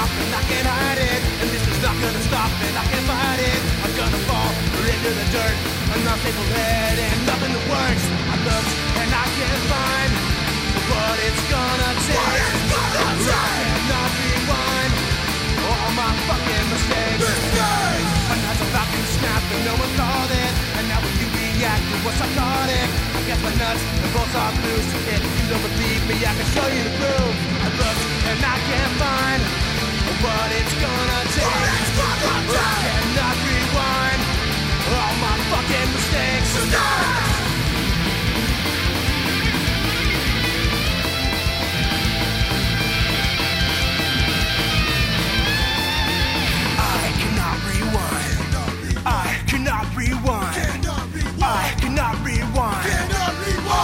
mouth and I can't hide it. And this is not gonna stop and I can't fight it. I'm gonna fall into the dirt, an unstable head and nothing that works. I looked and I can't find what it's gonna take. I cannot rewind all my fucking mistakes. My nuts about to snap and no one called it. And now when you react, it was psychotic. I guess my nuts and bolts are loose. If you don't believe me, I can show you the proof. I looked and I can't find what it's gonna take. I cannot rewind all my fucking mistakes.